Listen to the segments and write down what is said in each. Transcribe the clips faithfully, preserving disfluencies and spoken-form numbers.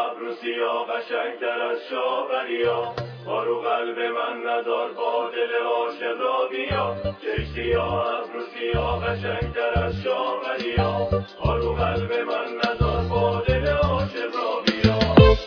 ابرو سیاه قشنگتر از شاوریا، ما رو قلب من نزار با دل عاشق را بیا. چش سیاه ابرو سیاه قشنگتر از شاوریا، ما رو قلب من نزار با دل عاشق را بیا.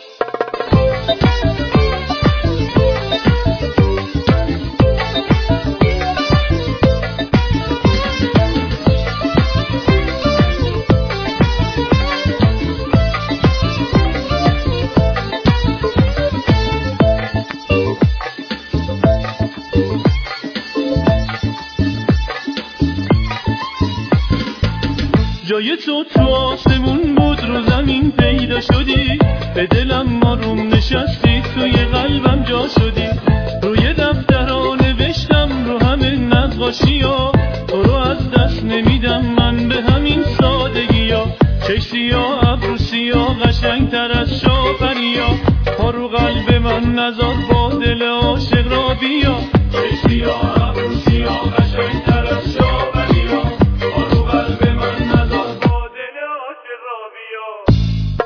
جای تو تو آسمون بود رو زمین پیدا شدی، به دلم ماروم نشستی توی قلبم جا شدی. روی دفترها نوشتم رو همه نقاشی ها، تو رو از دست نمیدم من به همین سادگی ها. چش سیاه ابرو سیاه قشنگتر از شاپریا، پا رو قلب من نزار با دل عاشق را بیا. چش سیاه ابرو سیاه قشنگتر از شاپریا، پا رو قلب من نزار با دل عاشق را بیا.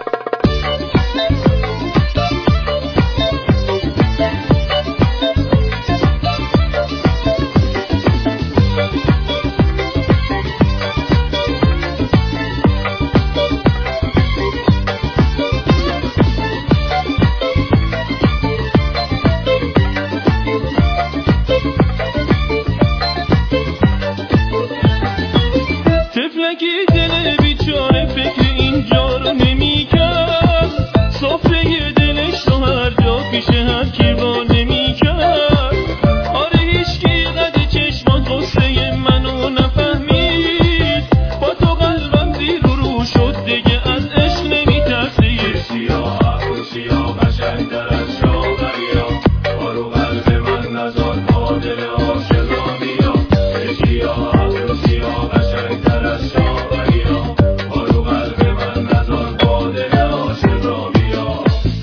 طفلکی دل بیچاره فکر اینجا رو نمی کرد، سفره دلش رو هر جا پیش هر کی با نمی کرد. آره هیچکی قد چشمات غصه منو نفهمید، با تو قلبم زیر و رو شد دیگه از عشق نمی ترسید. سیاه ابرو سیاه قشنگتر از شاوریا، با رو قلب من نزار با دل عاشق را بیا. سیاه ابرو سیاه قشنگتر از شاوریا، با رو قلب من نزار با دل عاشق را بیا.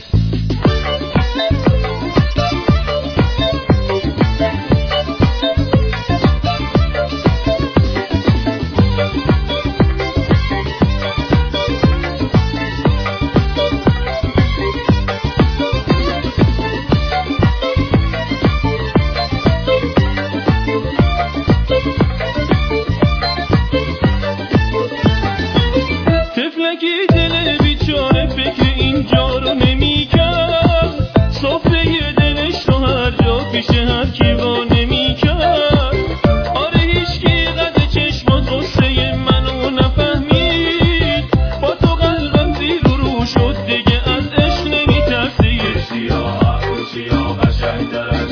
طفلکی دل بیچاره فکر اینجا رو نمی کرد، سفره دلش رو هر جا پیش هر کی با نمی کرد. آره هیچکی قد چشمات غصه منو نفهمید، با تو قلبم زیر و رو شد دیگه از عشق نمی ترسید. سیاه ابرو سیاه قشنگتر از